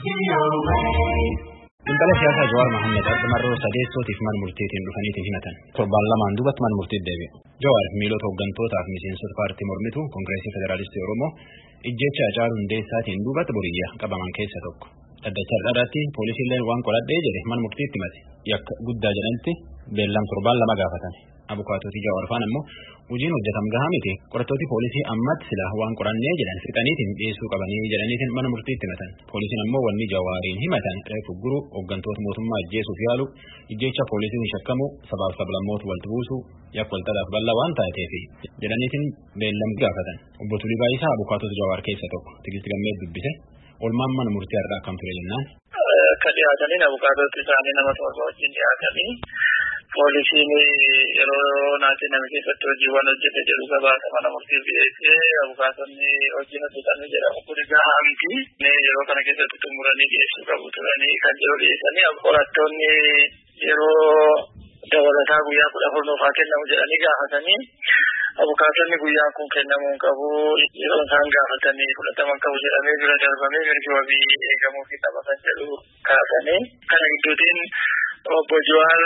Intala siyaasaa Jawaar Mohaammed Ardamarroo sadeessootiif mana murtiitiin dhufaniitiin himatan. Torbaan lamaan duubatti mana murtiitti deebi'e. Jawaar miilota hooggantootaa fi miseensota paartii mormituu Koongireesii Federaalistii Oromoo ijjecha Hacaaluu Hundeessaatiin duubatti boriyyaa qabaman keessa tokko. Dhaddacha irratti poolisiilleen waan qoladhee jedhe mana murtiitti himate. Yakka guddaa jedhanitti beellam torbaan lama gaafatan. Abukaatootii Jawaar faan immoo hojiin hojjetam gahaa miti qorattooti poolisii ammatti sila waan qorannee jedhan fixaniitiin dhiyeessuu qabanii jedhaniitiin mana murtiitti himatan. Poolisiin ammoo wanni Jawaariin himatan reefu guru hooggantoota mootummaa ajjeesuuf yaalu ijjecha poolisiin shakkamu sabaaf sablammoota walitti buusu yakka walxalaaf bal'aa waan taateef jedhaniitiin beellam gaafatan. Obbo Tulii Baayisaa abukaatota Jawaar keessa tokko Tigisti Gammee dubbise olmaan mana murtii har'aa akkam ture jennaan. Akka dhiyaatanii abukaatoti isaanii nama torba wajjin dhiyaatanii poolisiin yeroo naannoo nama keessatti hojiiwwan hojjete jedhu gabaasa mana murtiif dhiyeessee abukaatonni hojiin hojjetame jedhamu kun gahaa miti yeroo kana keessatti xumuranii dhiyeessuu qabu turanii kan jiru dhiyeessanii qorattoonni yeroo dabalataa guyyaa 14 nuufaa kennamu jedhanii gaafatanii abukaatonni guyyaan kun kennamuu qabu yeroo isaan gaafatanii fudhataman qabu jedhamee bira darbamee mirgi wabii eegamuu fi qabatan jedhu kaasanii kana gidduutiin obbo Jawaar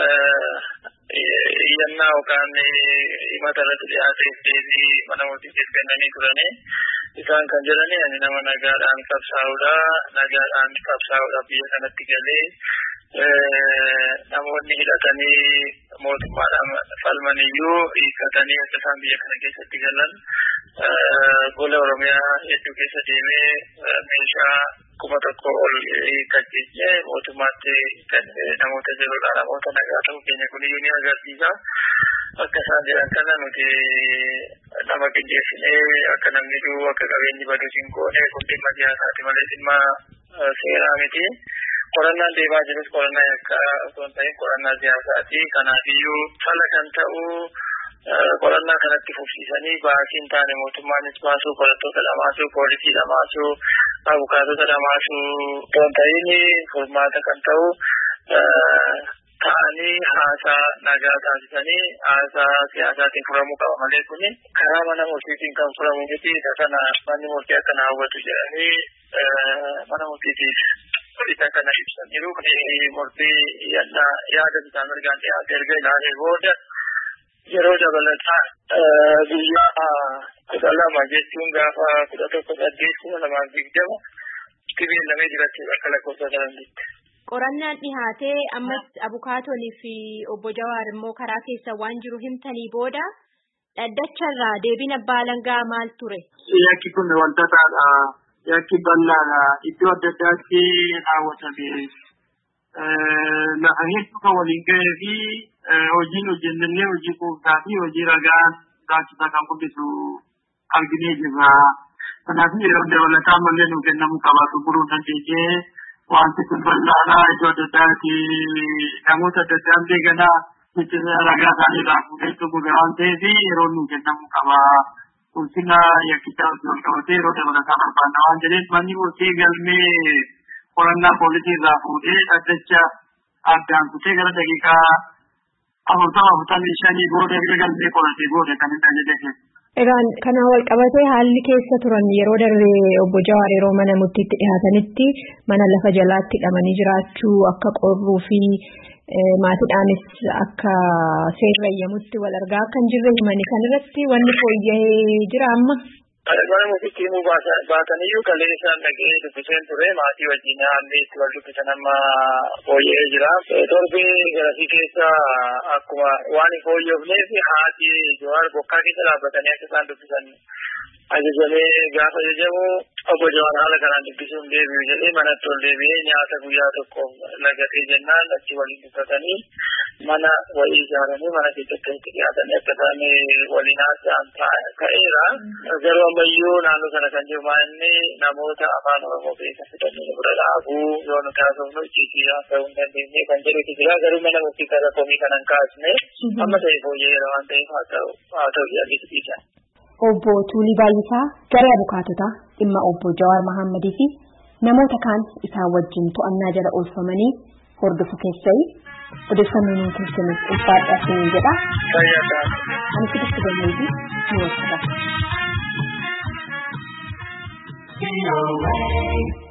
iyyannaa yookaan himata irratti dhiyaateef deebii mana murtiitiif kennanii turanii isaan kan jedhani ani nama nagaadhaan qabsaa'uudha biyya kanatti galee namoonni hidhatanii mootummaadhaan falmaniyyuu hiikkatanii akka isaan biyya kana keessatti galan gola Oromiyaa hedduu keessa deemee meeshaa 1,000 ol hiikkachiisee mootummaatti namoota jiruudha namoota nagaa ta'uu keenya kuniyyuu ni agarsiisa. Akka isaan jedhan kana nuti nama qindeessinee akka namni jiru akka qabeenyi baduu hin goone kun dhimma siyaasaati malee dhimma seeraa miti. Qorannaan deemaa jirus qorannaa akka osoo hin ta'in qorannaa siyaasaati. Kanaafiyyuu fala kan ta'u qorannaa kanatti fufsiisanii baasiin taane mootummaanis baasuu qorattoota dhamaasuu poolisii dhamaasuu abukaatota dhamaasuu osoo hin ta'in furmaata kan ta'u ta'anii haasaa nagaa taasisanii haasaa siyaasaatiin furamuu qaba malee kuni karaa mana murtiitiin kan furamu miti sana manni murtii akka na hawwatu jedhanii mana murtiitiif isa kana ibsaniiru murtii yaada isaan argaan dhiyaate erga ilaalee booda yeroo dabalataa guyyaa 12 jechuun gaafa 11/8/2020 beellamee jiraachuu akka lakkoofsa salanditti. Qorannaan dhihaatee ammas abukaatolii fi obbo Jawaar immoo karaa keessa waan jiru himtanii booda dhaddacharraa deebiin abbaa alangaa maal ture? Yakki kun wantoota yakki bal'aadha. Iddoo adda addaatti raawwatame. Lafa hedduu kan waliin gahee fi hojiin hojjennellee hojii quubsaa fi hojii ragaa taasisaa kan mul'isu arginee jirra. Kanaaf yeroo dabalataa mallee nuuf kennamuu qabaatu buruu dandeenyee wanti kun bal'aadha. Iddoo adda addaatti namoota adda addaan beekanaa ragaa isaaniirraa fuudhee guddaa waan ta'eef yeroo nuuf kennamuu qaba. Ulfina yakkichaa wal qabatee yeroo dabalataa barbaanna waan jedheef manni murtii galmee qorannaa poolisii irraa fuudhee dhaddacha addaan kutee gara daqiiqaa 45 booda galmee qoratee booda kan inni ajajate. Egaan kana wal qabatee haalli keessa turan yeroo darbee obbo Jawaar yeroo mana murtiitti dhihaatanitti mana lafa jalaatti hidhamanii jiraachuu akka qorruu fi maatiidhaanis akka seerrayyamutti wal argaa akka hin jirre himanii kanarratti wanni fooyya'ee jira amma. Mana murtiitti himuu baataniyyuu kalee isaan dhagee dubbiseen ture maatii wajjin haalli itti wal dubbisan amma fooyya'ee jira. Torbee garasii keessa akkuma waan hin fooyyofneef haati Jawaar bokkaa keessa dhaabbatanii akka isaan dubbisan ajajamee gaafa ajajamu obbo Jawaar haala kanaan dubbisuun deebi'u jedhee manatti ol deebi'ee nyaata guyyaa tokkoof lagatee jennaan achi waliin dubbatanii mana walii ijaaranii mana keessatti dhiyaatanii akka isaan waliin haasa'an ta'eera. Garuu ammayyuu naannoo sana kan jiru inni namoota afaan Oromoo keessa fidanii bira dhaabuu yoo nuti haasofnu icciitii haasa'uu hin dandeenye kan jedhutu jira. Garuu mana murtii karaa komii kanan kaasne amma ta'e fooyya'eera waan ta'eef haa ta'u yaadii dhiisan. Obbo Tulii Baayisaa gara abukaatota dhimma obbo Jawaar Mohaammadii fi namoota kaan isaan wajjin to'annaa jala oolfamanii hordofu keessatti odeeffannoo nuti kennuuf ulfaadhaa siin jedha. Ani Tigisti Gammee ni wakkata.